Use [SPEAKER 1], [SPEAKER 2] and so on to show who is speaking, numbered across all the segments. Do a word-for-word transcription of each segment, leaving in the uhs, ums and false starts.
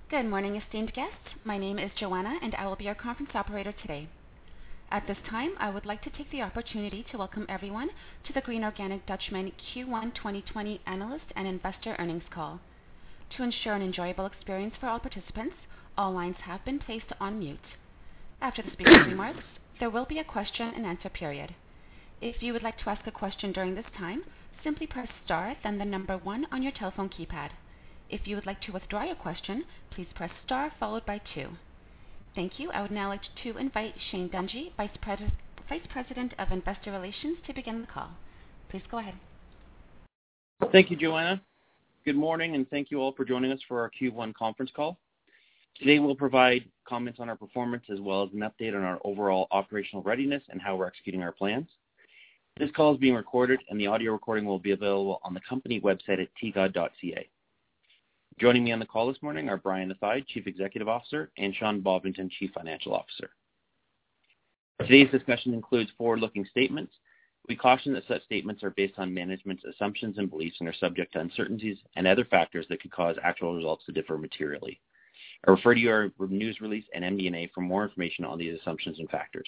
[SPEAKER 1] Good morning, esteemed guests. My name is Joanna, and I will be your conference operator today. At this time, I would like to take the opportunity to welcome everyone to the Green Organic Dutchman Q one twenty twenty Analyst and Investor Earnings Call. To ensure an enjoyable experience for all participants, all lines have been placed on mute. After the speaker's remarks, there will be a question and answer period. If you would like to ask a question during this time, simply press star, then the number one on your telephone keypad. If you would like to withdraw your question, please press star followed by two. Thank you. I would now like to invite Shane Dungy, Vice, Pres- Vice President of Investor Relations, to begin the call. Please go ahead.
[SPEAKER 2] Thank you, Joanna. Good morning, and thank you all for joining us for our Q one conference call. Today we'll provide comments on our performance as well as an update on our overall operational readiness and how we're executing our plans. This call is being recorded, and the audio recording will be available on the company website at t g o d dot c a. Joining me on the call this morning are Brian Athaide, Chief Executive Officer, and Sean Bovington, Chief Financial Officer. Today's discussion includes forward-looking statements. We caution that such statements are based on management's assumptions and beliefs and are subject to uncertainties and other factors that could cause actual results to differ materially. I refer to your news release and M D and A for more information on these assumptions and factors.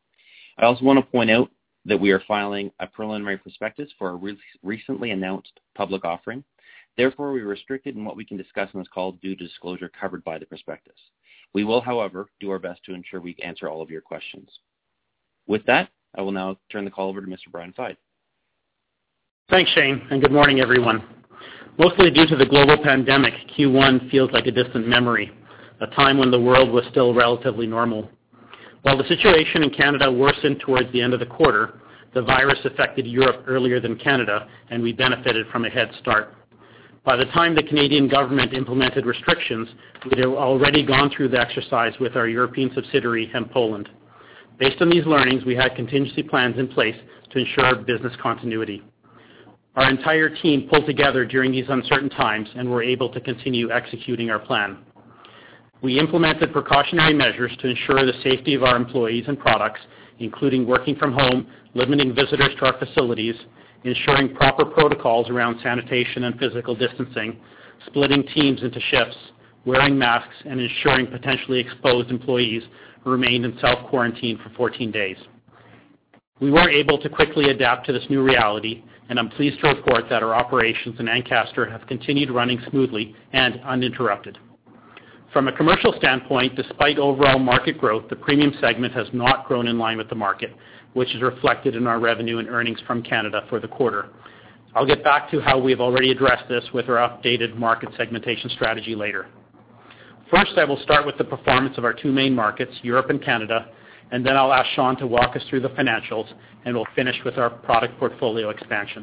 [SPEAKER 2] I also want to point out that we are filing a preliminary prospectus for a re- recently announced public offering. Therefore, we are restricted in what we can discuss on this call due to disclosure covered by the prospectus. We will, however, do our best to ensure we answer all of your questions. With that, I will now turn the call over to Mister Brian Athaide.
[SPEAKER 3] Thanks, Shane, and good morning, everyone. Mostly due to the global pandemic, Q one feels like a distant memory, a time when the world was still relatively normal. While the situation in Canada worsened towards the end of the quarter, the virus affected Europe earlier than Canada, and we benefited from a head start. By the time the Canadian government implemented restrictions, we had already gone through the exercise with our European subsidiary, Hempoland. Based on these learnings, we had contingency plans in place to ensure business continuity. Our entire team pulled together during these uncertain times and were able to continue executing our plan. We implemented precautionary measures to ensure the safety of our employees and products, including working from home, limiting visitors to our facilities, ensuring proper protocols around sanitation and physical distancing, splitting teams into shifts, wearing masks, and ensuring potentially exposed employees remained in self-quarantine for fourteen days. We were able to quickly adapt to this new reality, and I'm pleased to report that our operations in Ancaster have continued running smoothly and uninterrupted. From a commercial standpoint, despite overall market growth, the premium segment has not grown in line with the market, which is reflected in our revenue and earnings from Canada for the quarter. I'll get back to how we have already addressed this with our updated market segmentation strategy later. First, I will start with the performance of our two main markets, Europe and Canada, and then I'll ask Sean to walk us through the financials, and we'll finish with our product portfolio expansion.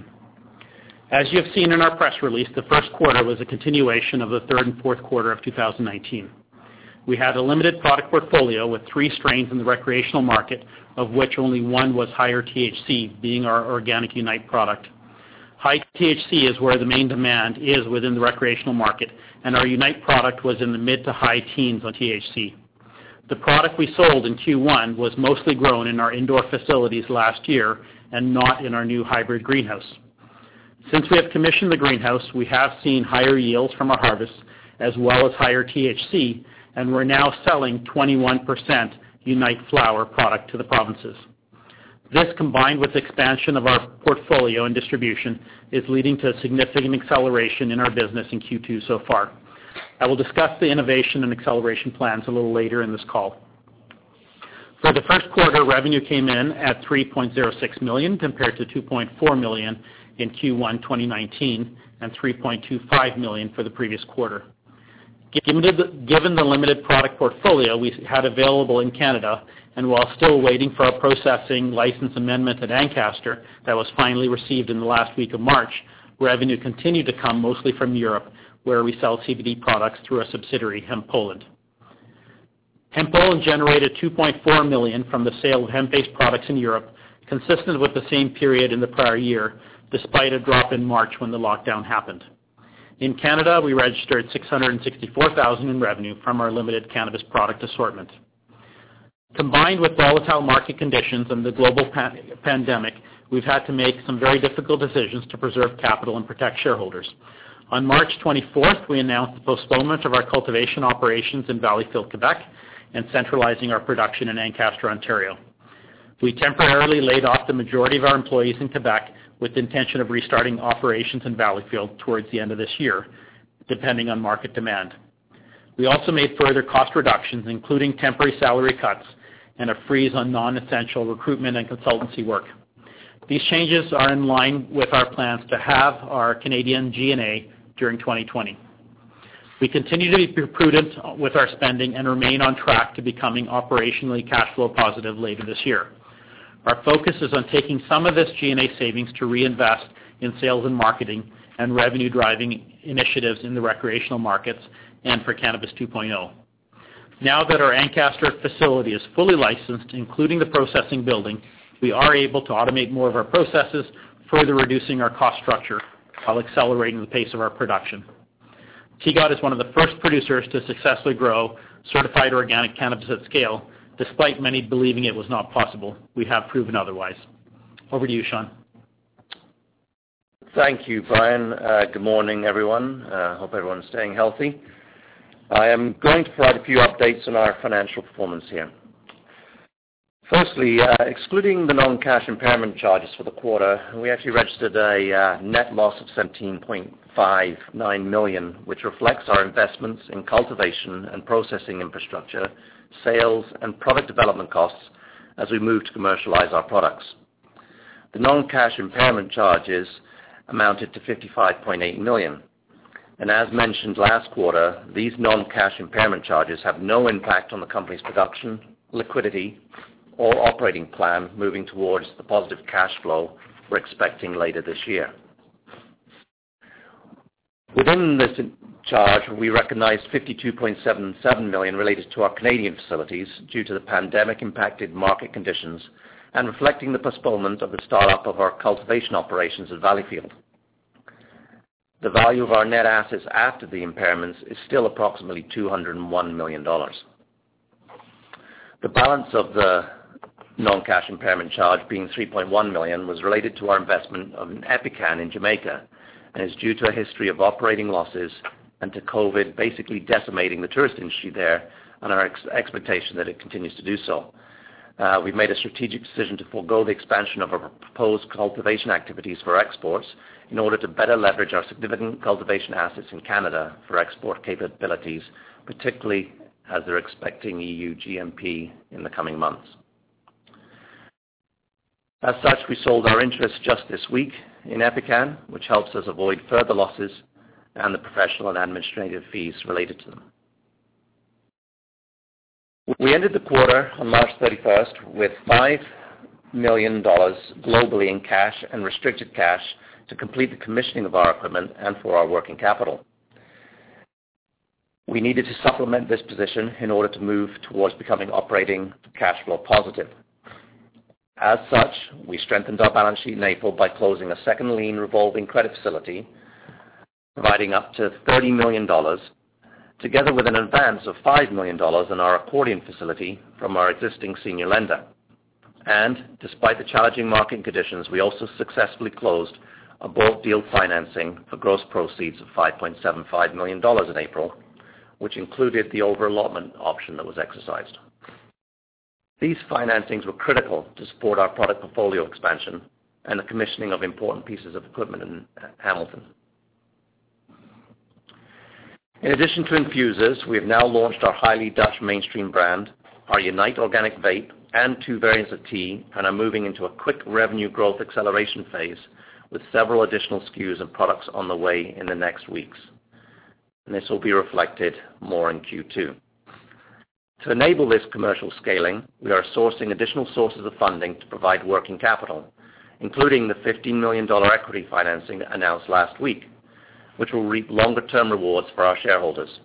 [SPEAKER 3] As you have seen in our press release, the first quarter was a continuation of the third and fourth quarter of two thousand nineteen. We had a limited product portfolio with three strains in the recreational market, of which only one was higher T H C, being our Organic Unite product. High T H C is where the main demand is within the recreational market, and our Unite product was in the mid to high teens on T H C. The product we sold in Q one was mostly grown in our indoor facilities last year and not in our new hybrid greenhouse. Since we have commissioned the greenhouse, we have seen higher yields from our harvests as well as higher T H C, and we're now selling twenty-one percent Unite flower product to the provinces. This, combined with expansion of our portfolio and distribution, is leading to a significant acceleration in our business in Q two so far. I will discuss the innovation and acceleration plans a little later in this call. For the first quarter, revenue came in at three point zero six million dollars compared to two point four million dollars in Q one twenty nineteen and three point two five million dollars for the previous quarter. Given the, given the limited product portfolio we had available in Canada, and while still waiting for our processing license amendment at Ancaster that was finally received in the last week of March, revenue continued to come mostly from Europe, where we sell C B D products through a subsidiary, Hempoland. Hempoland generated two point four million dollars from the sale of hemp-based products in Europe, consistent with the same period in the prior year, despite a drop in March when the lockdown happened. In Canada, we registered six hundred sixty-four thousand dollars in revenue from our limited cannabis product assortment. Combined with volatile market conditions and the global pa- pandemic, we've had to make some very difficult decisions to preserve capital and protect shareholders. On March twenty-fourth, we announced the postponement of our cultivation operations in Valleyfield, Quebec, and centralizing our production in Ancaster, Ontario. We temporarily laid off the majority of our employees in Quebec with the intention of restarting operations in Valleyfield towards the end of this year, depending on market demand. We also made further cost reductions, including temporary salary cuts and a freeze on non-essential recruitment and consultancy work. These changes are in line with our plans to have our Canadian G and A during twenty twenty. We continue to be prudent with our spending and remain on track to becoming operationally cash flow positive later this year. Our focus is on taking some of this G and A savings to reinvest in sales and marketing and revenue-driving initiatives in the recreational markets and for Cannabis two point oh. Now that our Ancaster facility is fully licensed, including the processing building, we are able to automate more of our processes, further reducing our cost structure while accelerating the pace of our production. T G O T is one of the first producers to successfully grow certified organic cannabis at scale, despite many believing it was not possible. We have proven otherwise. Over to you, Sean.
[SPEAKER 4] Thank you, Brian. Uh, good morning, everyone. I uh, hope everyone's staying healthy. I am going to provide a few updates on our financial performance here. Firstly, uh, excluding the non-cash impairment charges for the quarter, we actually registered a uh, net loss of seventeen point five nine million dollars, which reflects our investments in cultivation and processing infrastructure, sales, and product development costs as we move to commercialize our products. The non-cash impairment charges amounted to fifty-five point eight million dollars. And as mentioned last quarter, these non-cash impairment charges have no impact on the company's production, liquidity, or operating plan moving towards the positive cash flow we're expecting later this year. Within this charge, we recognized fifty-two point seven seven million dollars related to our Canadian facilities due to the pandemic-impacted market conditions and reflecting the postponement of the startup of our cultivation operations at Valleyfield. The value of our net assets after the impairments is still approximately two hundred one million dollars. The balance of the non-cash impairment charge, being three point one million dollars, was related to our investment in Epican in Jamaica and is due to a history of operating losses and to COVID basically decimating the tourist industry there and our ex- expectation that it continues to do so. Uh, we've made a strategic decision to forego the expansion of our proposed cultivation activities for exports in order to better leverage our significant cultivation assets in Canada for export capabilities, particularly as they're expecting E U G M P in the coming months. As such, we sold our interest just this week in Epican, which helps us avoid further losses and the professional and administrative fees related to them. We ended the quarter on March thirty-first with five million dollars globally in cash and restricted cash to complete the commissioning of our equipment and for our working capital. We needed to supplement this position in order to move towards becoming operating cash flow positive. As such, we strengthened our balance sheet in April by closing a second lien revolving credit facility, providing up to thirty million dollars, together with an advance of five million dollars in our accordion facility from our existing senior lender. And despite the challenging market conditions, we also successfully closed a bulk deal financing for gross proceeds of five point seven five million dollars in April, which included the over-allotment option that was exercised. These financings were critical to support our product portfolio expansion and the commissioning of important pieces of equipment in Hamilton. In addition to infusers, we have now launched our highly Dutch mainstream brand, our Unite Organic Vape, and two variants of tea, and are moving into a quick revenue growth acceleration phase with several additional S K Us and products on the way in the next weeks. And this will be reflected more in Q two. To enable this commercial scaling, we are sourcing additional sources of funding to provide working capital, including the fifteen million dollars equity financing announced last week, which will reap longer-term rewards for our shareholders.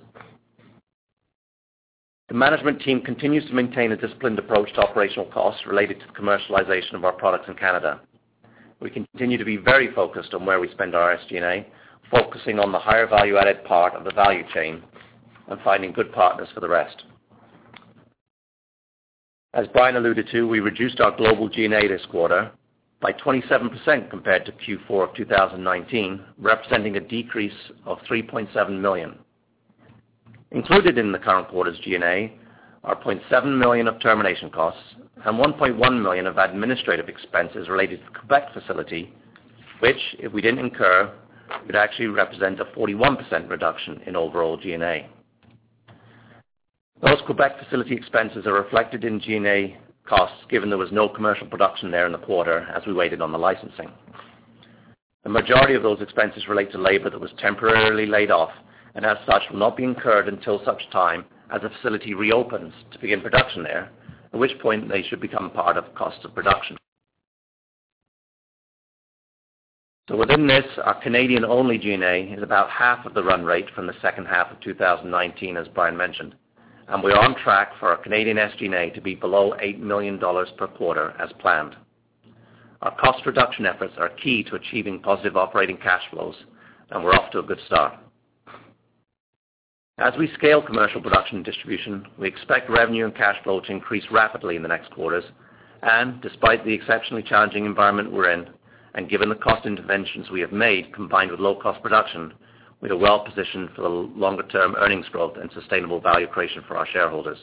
[SPEAKER 4] The management team continues to maintain a disciplined approach to operational costs related to the commercialization of our products in Canada. We continue to be very focused on where we spend our S G and A, focusing on the higher value-added part of the value chain and finding good partners for the rest. As Brian alluded to, we reduced our global G and A this quarter, by twenty-seven percent compared to Q four of two thousand nineteen, representing a decrease of three point seven million dollars. Included in the current quarter's G and A are zero point seven million dollars of termination costs and one point one million dollars of administrative expenses related to the Quebec facility, which, if we didn't incur, would actually represent a forty-one percent reduction in overall G and A. Those Quebec facility expenses are reflected in G and A costs given there was no commercial production there in the quarter as we waited on the licensing. The majority of those expenses relate to labor that was temporarily laid off and as such will not be incurred until such time as the facility reopens to begin production there, at which point they should become part of cost of production. So within this, our Canadian-only G and A is about half of the run rate from the second half of two thousand nineteen, as Brian mentioned, and we're on track for our Canadian S G and A to be below eight million dollars per quarter as planned. Our cost reduction efforts are key to achieving positive operating cash flows, and we're off to a good start. As we scale commercial production and distribution, we expect revenue and cash flow to increase rapidly in the next quarters, and despite the exceptionally challenging environment we're in, and given the cost interventions we have made combined with low-cost production, we are well positioned for the longer-term earnings growth and sustainable value creation for our shareholders.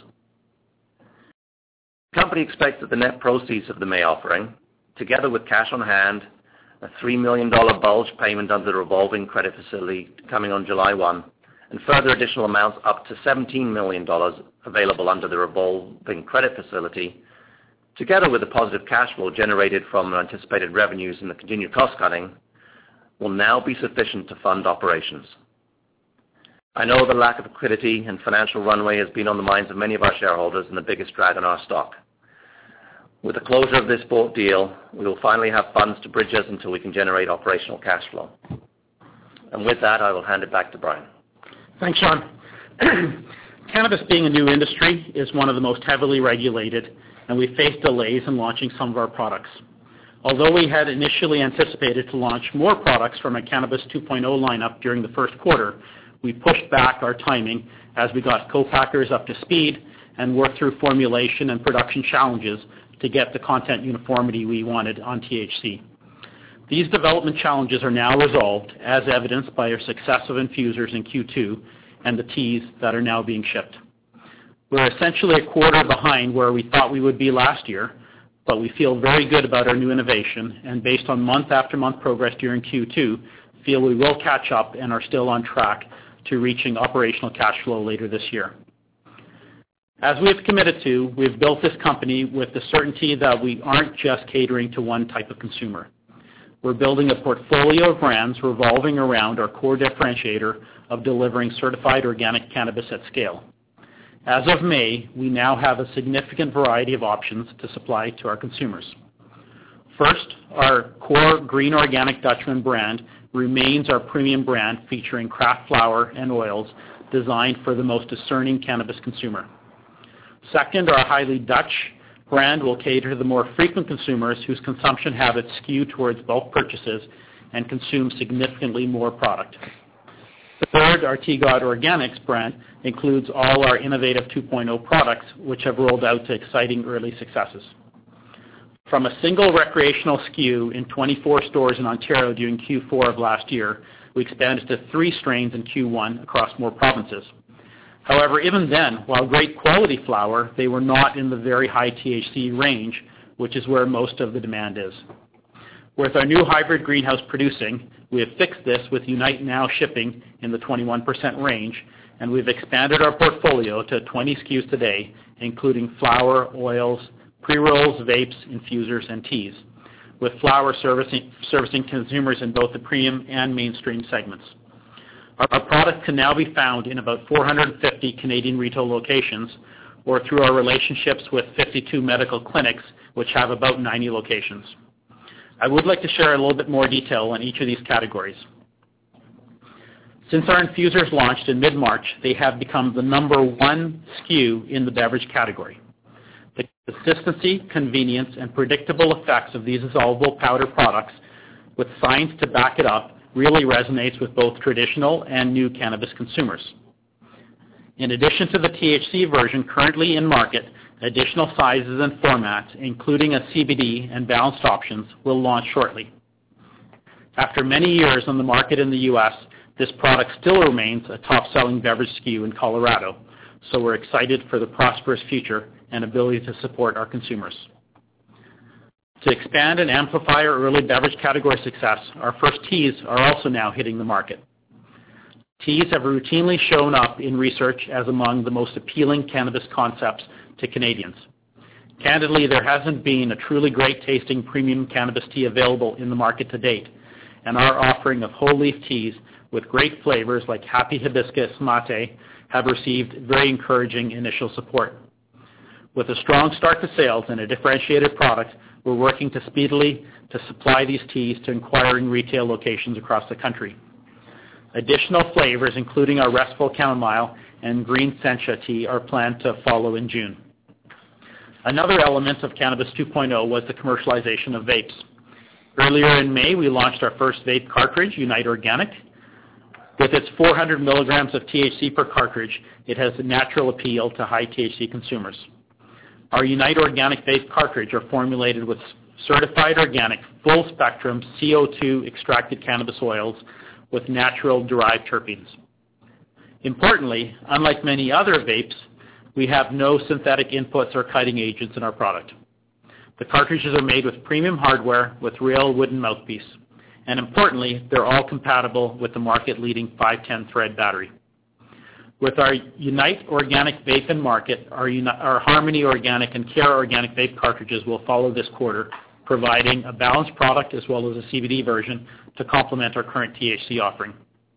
[SPEAKER 4] The company expects that the net proceeds of the May offering, together with cash on hand, a three million dollars bulge payment under the revolving credit facility coming on July first, and further additional amounts up to seventeen million dollars available under the revolving credit facility, together with the positive cash flow generated from anticipated revenues and the continued cost cutting, will now be sufficient to fund operations. I know the lack of liquidity and financial runway has been on the minds of many of our shareholders and the biggest drag on our stock. With the closure of this bought deal, we will finally have funds to bridge us until we can generate operational cash flow. And with that, I will hand it back to Brian.
[SPEAKER 3] Thanks, Sean. Cannabis being a new industry is one of the most heavily regulated, and we faced delays in launching some of our products. Although we had initially anticipated to launch more products from a Cannabis two point oh lineup during the first quarter, we pushed back our timing as we got co-packers up to speed and worked through formulation and production challenges to get the content uniformity we wanted on T H C. These development challenges are now resolved, as evidenced by our successive infusers in Q two and the teas that are now being shipped. We're essentially a quarter behind where we thought we would be last year, but we feel very good about our new innovation, and based on month-after-month progress during Q two, feel we will catch up and are still on track to reaching operational cash flow later this year. As we have committed to, we've built this company with the certainty that we aren't just catering to one type of consumer. We're building a portfolio of brands revolving around our core differentiator of delivering certified organic cannabis at scale. As of May, we now have a significant variety of options to supply to our consumers. First, our core Green Organic Dutchman brand remains our premium brand featuring craft flower and oils designed for the most discerning cannabis consumer. Second, our Highly Dutch brand will cater to the more frequent consumers whose consumption habits skew towards bulk purchases and consume significantly more product. Third, our T-God Organics brand includes all our innovative two point oh products, which have rolled out to exciting early successes. From a single recreational S K U in twenty-four stores in Ontario during Q four of last year, we expanded to three strains in Q one across more provinces. However, even then, while great quality flower, they were not in the very high T H C range, which is where most of the demand is. With our new hybrid greenhouse producing, we have fixed this with Unite Now shipping in the twenty-one percent range, and we've expanded our portfolio to twenty S K Us today, including flower, oils, pre-rolls, vapes, infusers, and teas, with flower servicing, servicing consumers in both the premium and mainstream segments. Our, our product can now be found in about four hundred fifty Canadian retail locations, or through our relationships with fifty-two medical clinics, which have about ninety locations. I would like to share a little bit more detail on each of these categories. Since our infusers launched in mid-March, they have become the number one S K U in the beverage category. The consistency, convenience, and predictable effects of these dissolvable powder products, with science to back it up, really resonates with both traditional and new cannabis consumers. In addition to the T H C version currently in market, Additional sizes and formats, including a C B D and balanced options, will launch shortly. After many years on the market in the U S, this product still remains a top-selling beverage S K U in Colorado, so we're excited for the prosperous future and ability to support our consumers. To expand and amplify our early beverage category success, our first teas are also now hitting the market. Teas have routinely shown up in research as among the most appealing cannabis concepts to Canadians. Candidly, there hasn't been a truly great-tasting premium cannabis tea available in the market to date, and our offering of whole leaf teas with great flavors like Happy Hibiscus Mate have received very encouraging initial support. With a strong start to sales and a differentiated product, we're working to speedily to supply these teas to inquiring retail locations across the country. Additional flavors, including our Restful Chamomile and Green Sencha tea, are planned to follow in June. Another element of Cannabis two point oh was the commercialization of vapes. Earlier in May, we launched our first vape cartridge, Unite Organic. With its four hundred milligrams of T H C per cartridge, it has a natural appeal to high T H C consumers. Our Unite Organic vape cartridge are formulated with certified organic, full-spectrum C O two extracted cannabis oils with natural derived terpenes. Importantly, unlike many other vapes, we have no synthetic inputs or cutting agents in our product. The cartridges are made with premium hardware with real wooden mouthpiece. And importantly, they're all compatible with the market-leading five ten thread battery. With our Unite Organic vape in market, our, Uni- our Harmony Organic and Care Organic vape cartridges will follow this quarter, providing a balanced product as well as a C B D version to complement our current T H C offering.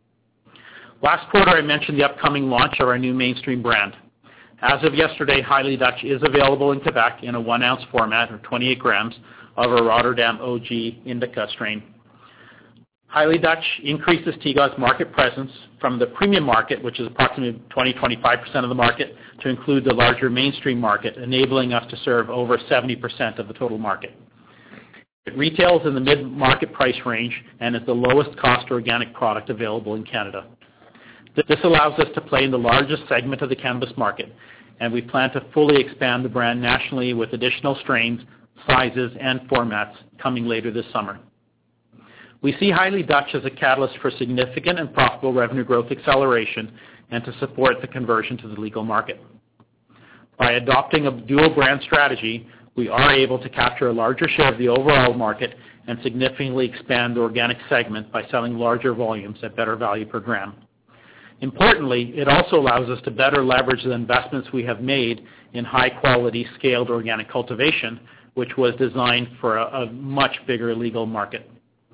[SPEAKER 3] Last quarter, I mentioned the upcoming launch of our new mainstream brand. As of yesterday, Highly Dutch is available in Quebec in a one-ounce format, or twenty-eight grams, of our Rotterdam O G Indica strain. Highly Dutch increases T G O's market presence from the premium market, which is approximately twenty to twenty-five percent of the market, to include the larger mainstream market, enabling us to serve over seventy percent of the total market. It retails in the mid-market price range and is the lowest cost organic product available in Canada. This allows us to play in the largest segment of the cannabis market, and we plan to fully expand the brand nationally with additional strains, sizes, and formats coming later this summer. We see Highly Dutch as a catalyst for significant and profitable revenue growth acceleration and to support the conversion to the legal market. By adopting a dual brand strategy, we are able to capture a larger share of the overall market and significantly expand the organic segment by selling larger volumes at better value per gram. Importantly, it also allows us to better leverage the investments we have made in high-quality, scaled organic cultivation, which was designed for a, a much bigger legal market.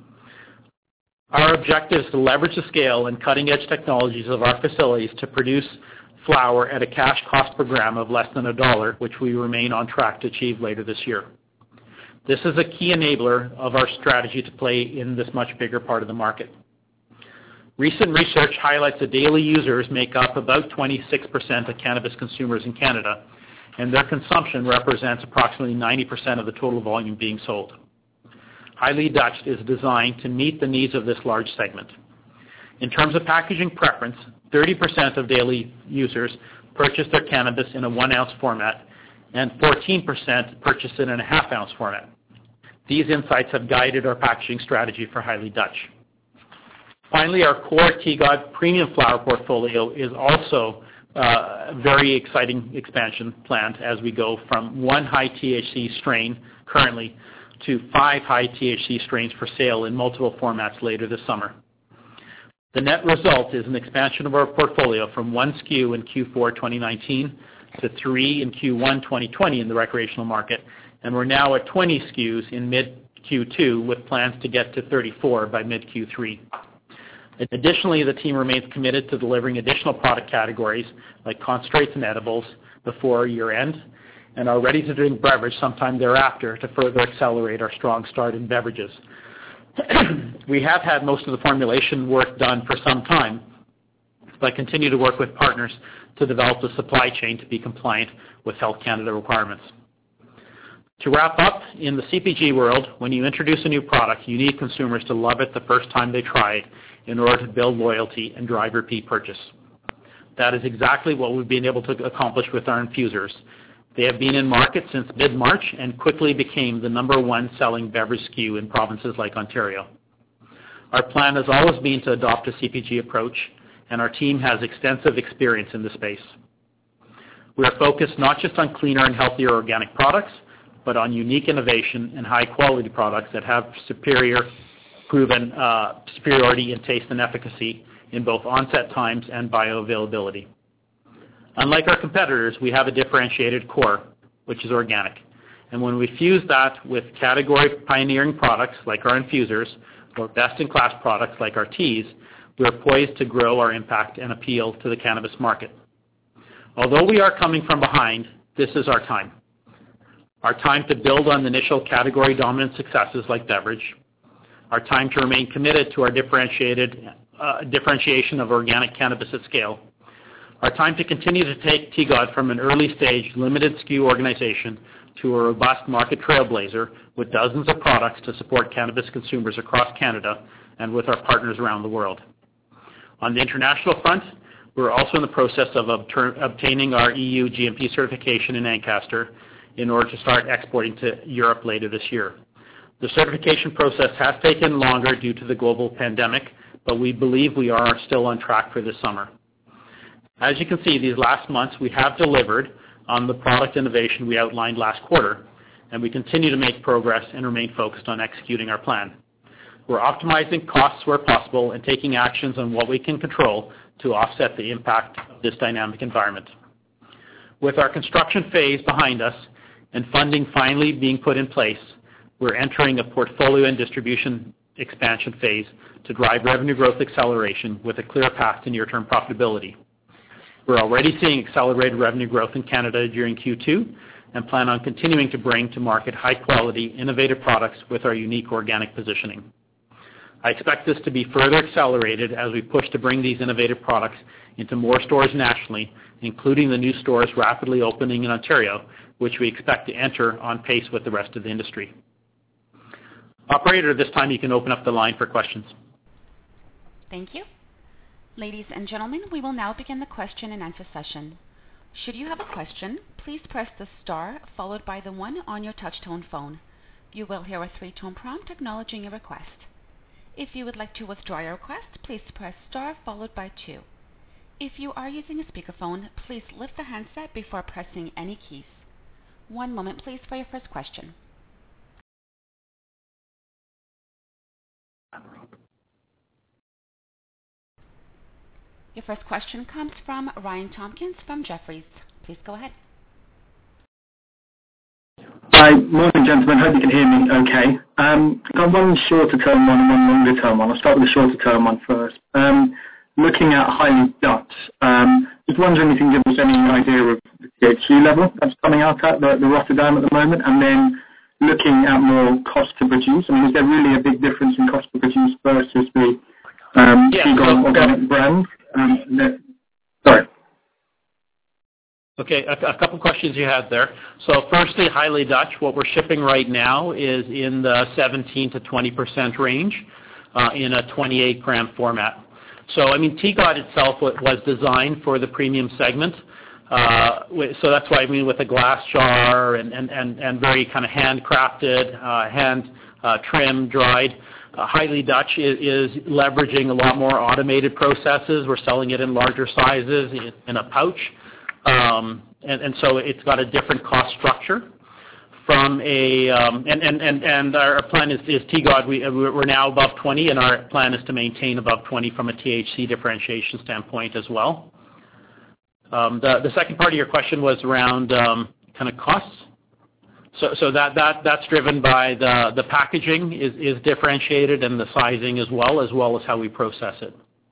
[SPEAKER 3] Our objective is to leverage the scale and cutting-edge technologies of our facilities to produce flower at a cash cost per gram of less than a dollar, which we remain on track to achieve later this year. This is a key enabler of our strategy to play in this much bigger part of the market. Recent research highlights that daily users make up about twenty-six percent of cannabis consumers in Canada, and their consumption represents approximately ninety percent of the total volume being sold. Highly Dutch is designed to meet the needs of this large segment. In terms of packaging preference, thirty percent of daily users purchase their cannabis in a one-ounce format, and fourteen percent purchase it in a half-ounce format. These insights have guided our packaging strategy for Highly Dutch. Finally, our core T G O premium flower portfolio is also a uh, very exciting expansion planned as we go from one high T H C strain currently to five high T H C strains for sale in multiple formats later this summer. The net result is an expansion of our portfolio from one S K U in Q four twenty nineteen to three in Q one twenty twenty in the recreational market, and we're now at twenty S K Us in mid Q two with plans to get to thirty-four by mid Q three. Additionally, the team remains committed to delivering additional product categories like concentrates and edibles before year-end, and are ready to drink beverage sometime thereafter to further accelerate our strong start in beverages. We have had most of the formulation work done for some time, but continue to work with partners to develop the supply chain to be compliant with Health Canada requirements. To wrap up, in the C P G world, when you introduce a new product, you need consumers to love it the first time they try it in order to build loyalty and drive repeat purchase. That is exactly what we've been able to accomplish with our infusers. They have been in market since mid-March and quickly became the number one selling beverage S K U in provinces like Ontario. Our plan has always been to adopt a C P G approach, and our team has extensive experience in the space. We are focused not just on cleaner and healthier organic products, but on unique innovation and high-quality products that have superior proven uh, superiority in taste and efficacy in both onset times and bioavailability. Unlike our competitors, we have a differentiated core, which is organic. And when we fuse that with category pioneering products like our infusers or best-in-class products like our teas, we are poised to grow our impact and appeal to the cannabis market. Although we are coming from behind, this is our time. Our time to build on the initial category dominant successes like beverage. Our time to remain committed to our differentiated uh, differentiation of organic cannabis at scale. Our time to continue to take T G O D from an early-stage, limited S K U organization to a robust market trailblazer with dozens of products to support cannabis consumers across Canada and with our partners around the world. On the international front, we're also in the process of obter- obtaining our E U G M P certification in Ancaster in order to start exporting to Europe later this year. The certification process has taken longer due to the global pandemic, but we believe we are still on track for this summer. As you can see, these last months we have delivered on the product innovation we outlined last quarter, and we continue to make progress and remain focused on executing our plan. We're optimizing costs where possible and taking actions on what we can control to offset the impact of this dynamic environment. With our construction phase behind us and funding finally being put in place, we're entering a portfolio and distribution expansion phase to drive revenue growth acceleration with a clear path to near-term profitability. We're already seeing accelerated revenue growth in Canada during Q two and plan on continuing to bring to market high-quality, innovative products with our unique organic positioning. I expect this to be further accelerated as we push to bring these innovative products into more stores nationally, including the new stores rapidly opening in Ontario, which we expect to enter on pace with the rest of the industry. Operator, this time you can open up the line for questions.
[SPEAKER 1] Thank you. Ladies and gentlemen, we will now begin the question and answer session. Should you have a question, please press the star followed by the one on your touch-tone phone. You will hear a three-tone prompt acknowledging your request. If you would like to withdraw your request, please press star followed by two. If you are using a speakerphone, please lift the handset before pressing any keys. One moment please for your first question. Your first question comes from Ryan Tompkins from Jefferies. Please go ahead.
[SPEAKER 5] Hi, morning gentlemen. Hope you can hear me okay. Um, I've got one shorter term one and one longer term one. I'll start with the shorter term one first. Um, looking at Highly Dutch, um, just wondering if you can give us any idea of the T H C level that's coming out at the, the Rotterdam at the moment, and then looking at more cost to produce. I mean, is there really a big difference in cost to produce versus the um,
[SPEAKER 3] yeah,
[SPEAKER 5] T G O D
[SPEAKER 3] so,
[SPEAKER 5] organic brand? Um, that, sorry.
[SPEAKER 3] Okay, a, a couple questions you had there. So firstly, Highly Dutch, what we're shipping right now is in the seventeen to twenty percent range uh, in a twenty-eight gram format. So, I mean, T G O D itself was designed for the premium segment. Uh, so that's why I mean with a glass jar and, and, and, and very kind of handcrafted, uh, hand uh, trimmed, dried. Uh, Highly Dutch is, is leveraging a lot more automated processes. We're selling it in larger sizes in, in a pouch. Um, and, and so it's got a different cost structure from a, um, and, and, and, and our plan is, is T G O D, we, we're now above twenty, and our plan is to maintain above twenty from a T H C differentiation standpoint as well. Um, the, the second part of your question was around um, kind of costs. So, so that, that, that's driven by the, the packaging is, is differentiated, and the sizing as well, as well as how we process it.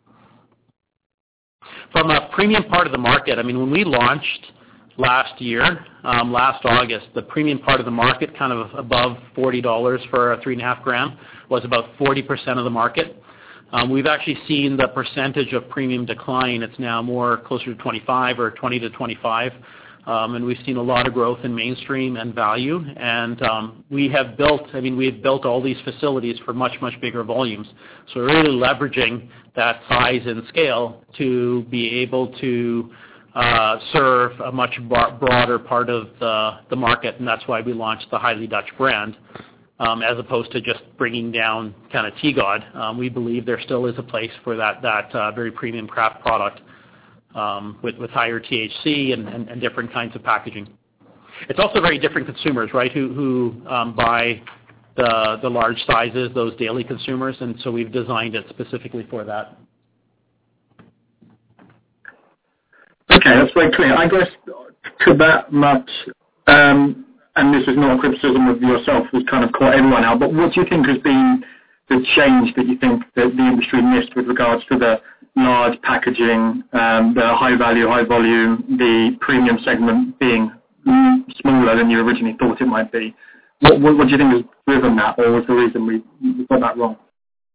[SPEAKER 3] From a premium part of the market, I mean, when we launched last year, um, last August, the premium part of the market, kind of above forty dollars for a three and a half gram, was about forty percent of the market. Um, we've actually seen the percentage of premium decline. It's now more closer to twenty-five or twenty to twenty-five. Um, and we've seen a lot of growth in mainstream and value. And um, we have built, I mean, we've built all these facilities for much, much bigger volumes. So we're really leveraging that size and scale to be able to uh, serve a much broader part of the, the market, and that's why we launched the Highly Dutch brand, um, as opposed to just bringing down kind of Teagod. Um, we believe there still is a place for that, that uh, very premium craft product um, with, with higher T H C and, and, and different kinds of packaging. It's also very different consumers, right, who, who um, buy the, the large sizes, those daily consumers, and so we've designed it specifically for that.
[SPEAKER 5] Okay, that's very clear. I guess to that much, um, and this is not a criticism of yourself, who's kind of caught everyone out, but what do you think has been the change that you think that the industry missed with regards to the large packaging, um, the high value, high volume, the premium segment being smaller than you originally thought it might be? What, what, what do you think has driven that, or was the reason we, we got that wrong?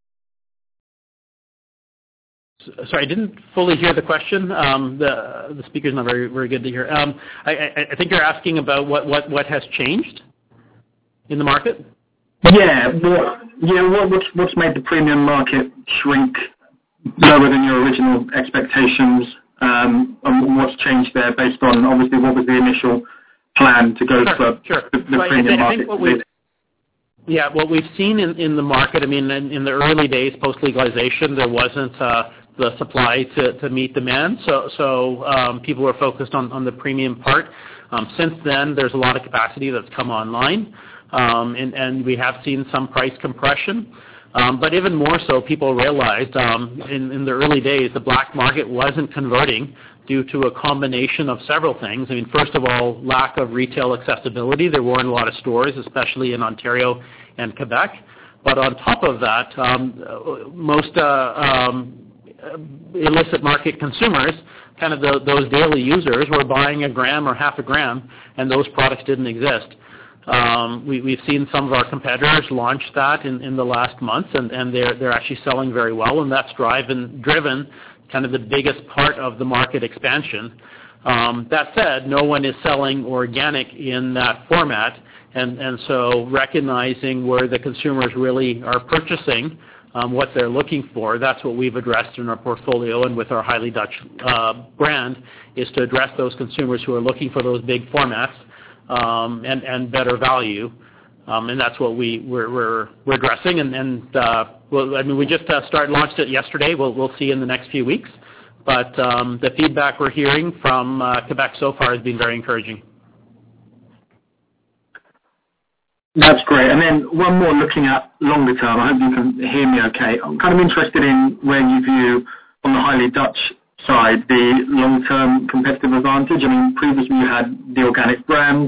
[SPEAKER 3] Sorry, I didn't fully hear the question. Um, the the speaker's not very very good to hear. Um, I, I, I think you're asking about what, what, what has changed in the market?
[SPEAKER 5] Yeah, what, yeah. What, what's what's made the premium market shrink lower than your original expectations? Um, and what's changed there based on obviously what was the initial plan to go
[SPEAKER 3] sure,
[SPEAKER 5] for
[SPEAKER 3] sure.
[SPEAKER 5] the, the
[SPEAKER 3] so
[SPEAKER 5] premium
[SPEAKER 3] I, I
[SPEAKER 5] market?
[SPEAKER 3] think what we, yeah, what we've seen in, in the market. I mean, in, in the early days post legalization, there wasn't uh, the supply to, to meet demand, so so um, people were focused on, on the premium part. Um, since then, there's a lot of capacity that's come online, um, and, and we have seen some price compression. Um, but even more so, people realized um, in, in the early days the black market wasn't converting due to a combination of several things. I mean, first of all, lack of retail accessibility. There weren't a lot of stores, especially in Ontario and Quebec. But on top of that, um, most uh, um, illicit market consumers, kind of the, those daily users, were buying a gram or half a gram, and those products didn't exist. Um, we, we've seen some of our competitors launch that in, in the last months, and, and they're they're actually selling very well, and that's driven driven kind of the biggest part of the market expansion. Um, that said, no one is selling organic in that format, and, and so recognizing where the consumers really are purchasing um, what they're looking for, that's what we've addressed in our portfolio and with our Highly Dutch uh, brand, is to address those consumers who are looking for those big formats um, and, and better value. Um, and that's what we, we're, we're, we're addressing. And, and uh, well, I mean, we just uh, started launched it yesterday. We'll, we'll see in the next few weeks. But um, the feedback we're hearing from uh, Quebec so far has been very encouraging.
[SPEAKER 5] That's great. And then one more looking at longer term. I hope you can hear me okay. I'm kind of interested in where you view, on the Highly Dutch side, the long-term competitive advantage. I mean, previously you had the organic brand.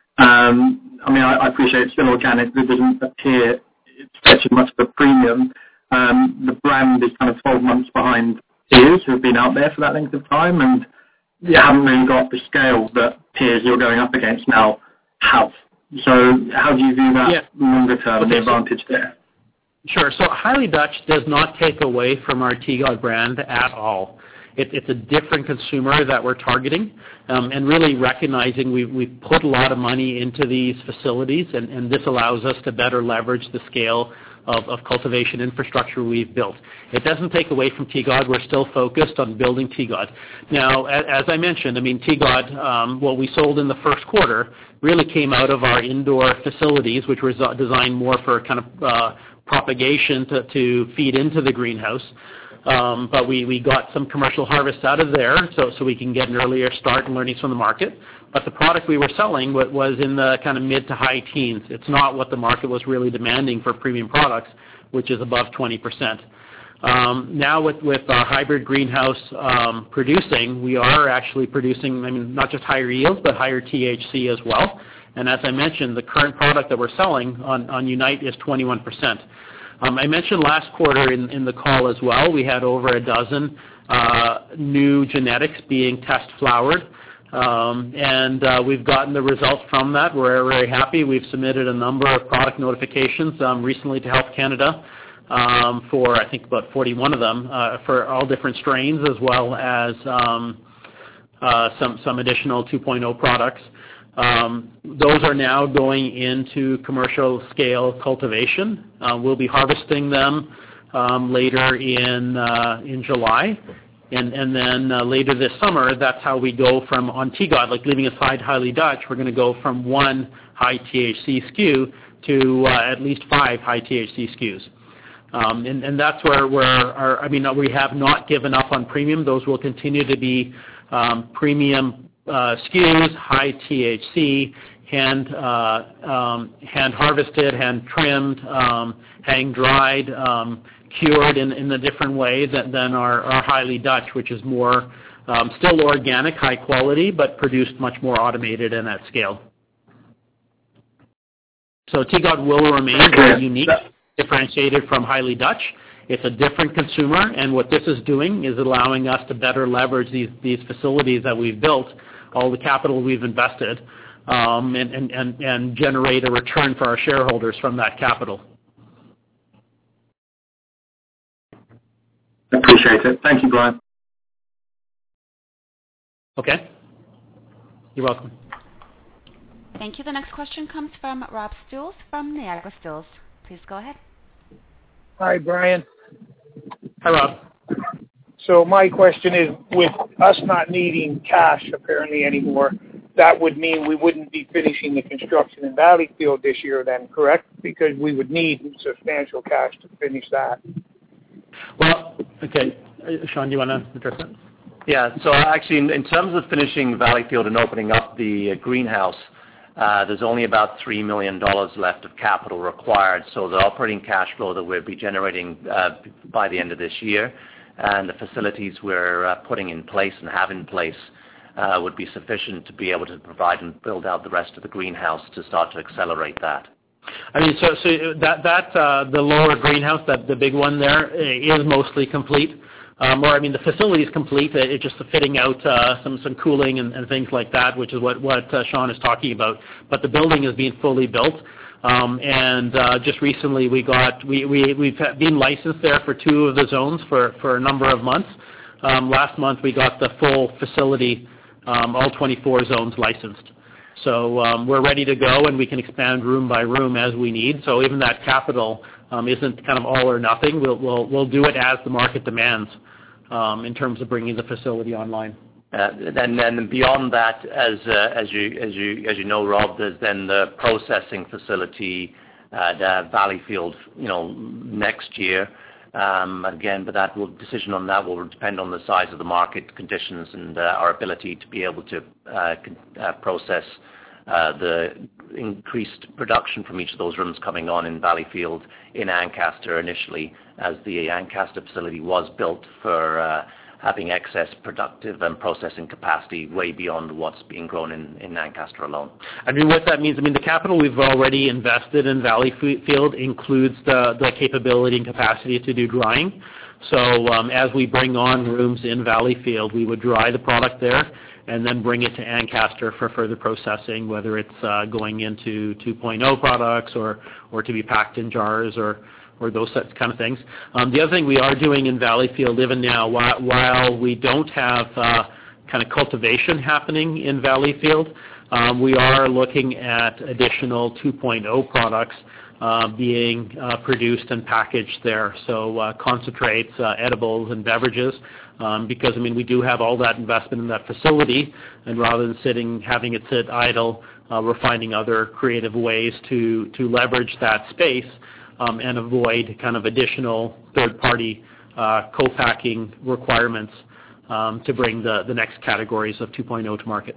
[SPEAKER 5] Um, I mean, I, I appreciate it's still organic, but it doesn't appear it's fetching much of a premium. Um, the brand is kind of twelve months behind peers who have been out there for that length of time, and you haven't really got the scale that peers you're going up against now have. So how do you view that
[SPEAKER 3] yeah.
[SPEAKER 5] longer term,
[SPEAKER 3] okay,
[SPEAKER 5] the advantage
[SPEAKER 3] so,
[SPEAKER 5] there?
[SPEAKER 3] Sure. So Highly Dutch does not take away from our Teagod brand at all. It, it's a different consumer that we're targeting, um, and really recognizing we, we've put a lot of money into these facilities, and, and this allows us to better leverage the scale of, of cultivation infrastructure we've built. It doesn't take away from Teagod. We're still focused on building Teagod. Now, as, as I mentioned, I mean, Teagod, um, what we sold in the first quarter really came out of our indoor facilities, which were designed more for kind of uh, propagation to, to feed into the greenhouse. Um, but we, we got some commercial harvests out of there so, so we can get an earlier start and learnings from the market. But the product we were selling was in the kind of mid to high teens. It's not what the market was really demanding for premium products, which is above twenty percent. Um, now with, with our hybrid greenhouse um, producing, we are actually producing, I mean, not just higher yields, but higher T H C as well. And as I mentioned, the current product that we're selling on, on Unite is twenty-one percent. Um, I mentioned last quarter in, in the call as well, we had over a dozen uh, new genetics being test flowered. Um, and uh, we've gotten the results from that. We're very happy. We've submitted a number of product notifications um, recently to Health Canada um, for, I think, about forty-one of them uh, for all different strains, as well as um, uh, some, some additional two point oh products. Um, those are now going into commercial scale cultivation. Uh, we'll be harvesting them um, later in uh, in July. And, and then uh, later this summer, that's how we go from, on T G O D, like leaving aside Highly Dutch, we're going to go from one high T H C S K U to uh, at least five high T H C S K Us. Um, and, and that's where we're, our, I mean, we have not given up on premium. Those will continue to be um, premium uh, S K Us, high T H C, hand uh, um, hand harvested, hand trimmed, um, hang dried, um, cured in, in a different way than, than our, our Highly Dutch, which is more um, still organic, high quality, but produced much more automated and at scale. So T G O D will remain very unique, differentiated from Highly Dutch. It's a different consumer, and what this is doing is allowing us to better leverage these, these facilities that we've built, all the capital we've invested, um, and, and, and, and generate a return for our shareholders from that capital.
[SPEAKER 5] Appreciate it. Thank you, Brian.
[SPEAKER 3] Okay. You're welcome.
[SPEAKER 1] Thank you. The next question comes from Rob Stills from Niagara Stills. Please go ahead.
[SPEAKER 6] Hi, Brian.
[SPEAKER 3] Hi, Rob.
[SPEAKER 6] So my question is, with us not needing cash apparently anymore, that would mean we wouldn't be finishing the construction in Valleyfield this year then, correct? Because we would need substantial cash to finish that.
[SPEAKER 3] Well, okay. Uh, Sean, do you want to address that?
[SPEAKER 4] Yeah, so actually in, in terms of finishing Valleyfield and opening up the uh, greenhouse, uh, there's only about three million dollars left of capital required. So the operating cash flow that we'll be generating uh, by the end of this year and the facilities we're uh, putting in place and have in place uh, would be sufficient to be able to provide and build out the rest of the greenhouse to start to accelerate that.
[SPEAKER 3] I mean, so so that that uh, the lower greenhouse, that the big one there, is mostly complete. Um, or I mean, the facility is complete. It's just fitting out uh, some some cooling and, and things like that, which is what what uh, Sean is talking about. But the building is being fully built. Um, and uh, just recently, we got we we we've been licensed there for two of the zones for for a number of months. Um, last month, we got the full facility, um, all twenty-four zones licensed. So um, we're ready to go, and we can expand room by room as we need. So even that capital um, isn't kind of all or nothing. We'll we'll we'll do it as the market demands um, in terms of bringing the facility online.
[SPEAKER 4] Uh, and then beyond that, as uh, as you as you as you know, Rob, there's then the processing facility at uh, Valleyfield, you know, next year. Um, again, but that will, decision on that will depend on the size of the market conditions and uh, our ability to be able to uh, con- uh, process uh, the increased production from each of those rooms coming on in Valleyfield in Ancaster initially, as the Ancaster facility was built for uh, having excess productive and processing capacity way beyond what's being grown in, in Ancaster alone.
[SPEAKER 3] I mean, what that means, I mean, the capital we've already invested in Valleyfield includes the, the capability and capacity to do drying. So um, as we bring on rooms in Valleyfield, we would dry the product there and then bring it to Ancaster for further processing, whether it's uh, going into two point oh products or, or to be packed in jars or or those kind of things. Um, the other thing we are doing in Valleyfield even now, while, while we don't have uh, kind of cultivation happening in Valleyfield, um, we are looking at additional two point oh products uh, being uh, produced and packaged there. So uh, concentrates, uh, edibles, and beverages, um, because, I mean, we do have all that investment in that facility, and rather than sitting, having it sit idle, uh, we're finding other creative ways to, to leverage that space Um, and avoid kind of additional third-party uh, co-packing requirements um, to bring the, the next categories of two point oh to market.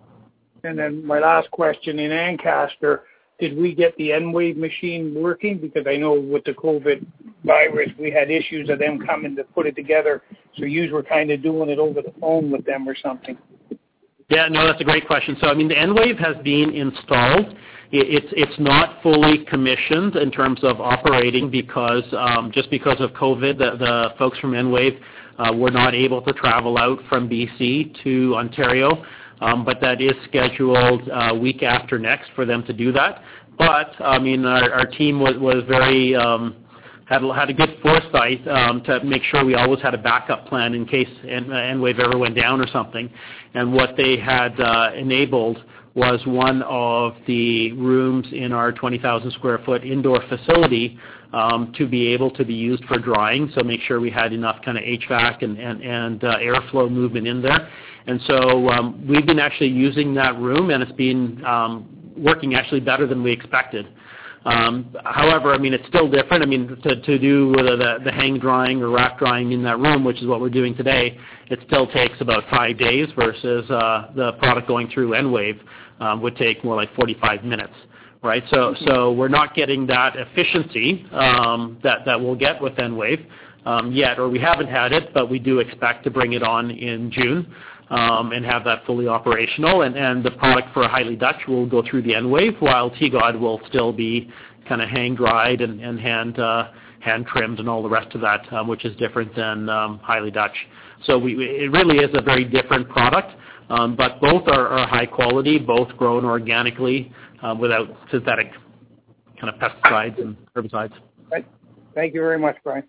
[SPEAKER 6] And then my last question, in Ancaster, did we get the N-Wave machine working? Because I know with the COVID virus, we had issues of them coming to put it together. So you were kind of doing it over the phone with them or something.
[SPEAKER 3] Yeah, no, that's a great question. So, I mean, the N-Wave has been installed. It's it's not fully commissioned in terms of operating because um, just because of COVID, the, the folks from N-Wave uh, were not able to travel out from B C to Ontario, um, but that is scheduled uh, week after next for them to do that. But, I mean, our, our team was, was very um, had had a good foresight um, to make sure we always had a backup plan in case EnWave ever went down or something. And what they had uh, enabled was one of the rooms in our twenty thousand square foot indoor facility um, to be able to be used for drying, so make sure we had enough kind of H V A C and, and, and uh, airflow movement in there. And so um, we've been actually using that room, and it's been um, working actually better than we expected. Um, however, I mean, it's still different. I mean, to, to do the, the hang drying or rack drying in that room, which is what we're doing today, it still takes about five days versus uh, the product going through EnWave um, would take more like forty-five minutes, right? So, so we're not getting that efficiency um, that, that we'll get with EnWave um, yet, or we haven't had it, but we do expect to bring it on in June. Um, and have that fully operational, and, and the product for Highly Dutch will go through the EnWave, while T G O D will still be kind of hang dried and, and hand uh, hand trimmed and all the rest of that, um, which is different than um, Highly Dutch. So we, it really is a very different product, um, but both are, are high quality, both grown organically uh, without synthetic kind of pesticides and herbicides.
[SPEAKER 6] Right. Thank you very much, Brian.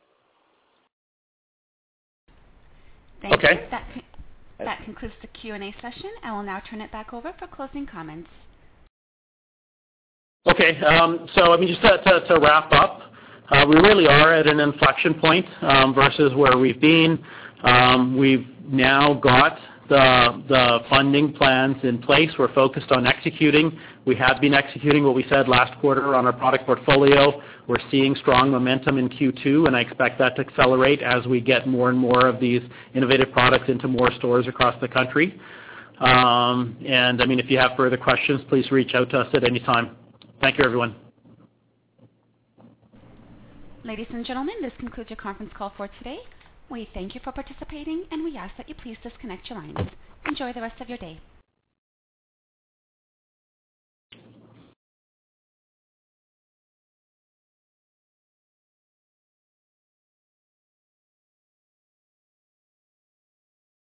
[SPEAKER 1] Thank
[SPEAKER 3] okay.
[SPEAKER 1] you. That, That concludes the Q and A session. I will now turn it back over for closing comments.
[SPEAKER 3] Okay, um, so I mean, just to, to, to wrap up, uh, we really are at an inflection point um, versus where we've been. Um, we've now got the, the funding plans in place. We're focused on executing. We have been executing what we said last quarter on our product portfolio. We're seeing strong momentum in Q two, and I expect that to accelerate as we get more and more of these innovative products into more stores across the country. Um, and, I mean, if you have further questions, please reach out to us at any time. Thank you, everyone.
[SPEAKER 1] Ladies and gentlemen, this concludes your conference call for today. We thank you for participating, and we ask that you please disconnect your lines. Enjoy the rest of your day.